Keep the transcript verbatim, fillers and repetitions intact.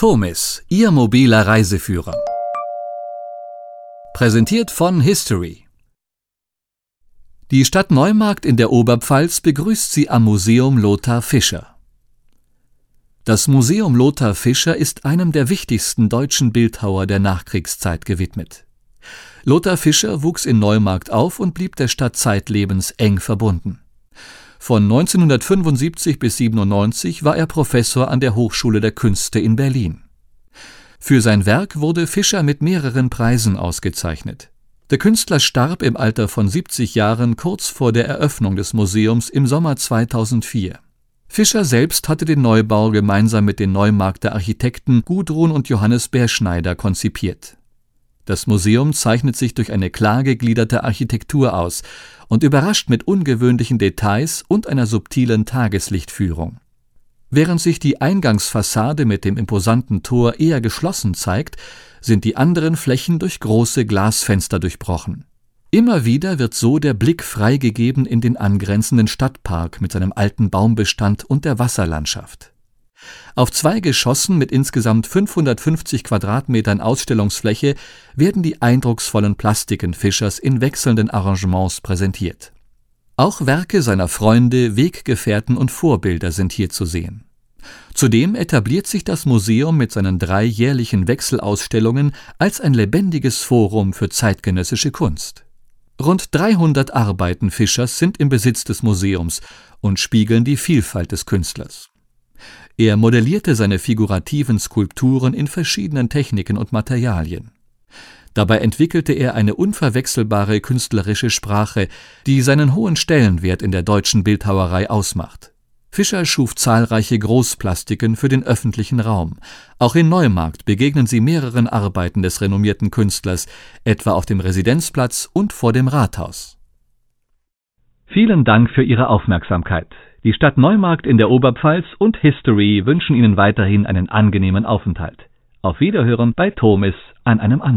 Tomis, Ihr mobiler Reiseführer. Präsentiert von History. Die Stadt Neumarkt in der Oberpfalz begrüßt Sie am Museum Lothar Fischer. Das Museum Lothar Fischer ist einem der wichtigsten deutschen Bildhauer der Nachkriegszeit gewidmet. Lothar Fischer wuchs in Neumarkt auf und blieb der Stadt zeitlebens eng verbunden. Von neunzehnhundertfünfundsiebzig bis siebenundneunzig war er Professor an der Hochschule der Künste in Berlin. Für sein Werk wurde Fischer mit mehreren Preisen ausgezeichnet. Der Künstler starb im Alter von siebzig Jahren kurz vor der Eröffnung des Museums im Sommer zweitausendvier. Fischer selbst hatte den Neubau gemeinsam mit den Neumarkter Architekten Gudrun und Johannes Berschneider konzipiert. Das Museum zeichnet sich durch eine klar gegliederte Architektur aus und überrascht mit ungewöhnlichen Details und einer subtilen Tageslichtführung. Während sich die Eingangsfassade mit dem imposanten Tor eher geschlossen zeigt, sind die anderen Flächen durch große Glasfenster durchbrochen. Immer wieder wird so der Blick freigegeben in den angrenzenden Stadtpark mit seinem alten Baumbestand und der Wasserlandschaft. Auf zwei Geschossen mit insgesamt fünfhundertfünfzig Quadratmetern Ausstellungsfläche werden die eindrucksvollen Plastiken Fischers in wechselnden Arrangements präsentiert. Auch Werke seiner Freunde, Weggefährten und Vorbilder sind hier zu sehen. Zudem etabliert sich das Museum mit seinen drei jährlichen Wechselausstellungen als ein lebendiges Forum für zeitgenössische Kunst. Rund dreihundert Arbeiten Fischers sind im Besitz des Museums und spiegeln die Vielfalt des Künstlers. Er modellierte seine figurativen Skulpturen in verschiedenen Techniken und Materialien. Dabei entwickelte er eine unverwechselbare künstlerische Sprache, die seinen hohen Stellenwert in der deutschen Bildhauerei ausmacht. Fischer schuf zahlreiche Großplastiken für den öffentlichen Raum. Auch in Neumarkt begegnen Sie mehreren Arbeiten des renommierten Künstlers, etwa auf dem Residenzplatz und vor dem Rathaus. Vielen Dank für Ihre Aufmerksamkeit. Die Stadt Neumarkt in der Oberpfalz und History wünschen Ihnen weiterhin einen angenehmen Aufenthalt. Auf Wiederhören bei Tomis an einem anderen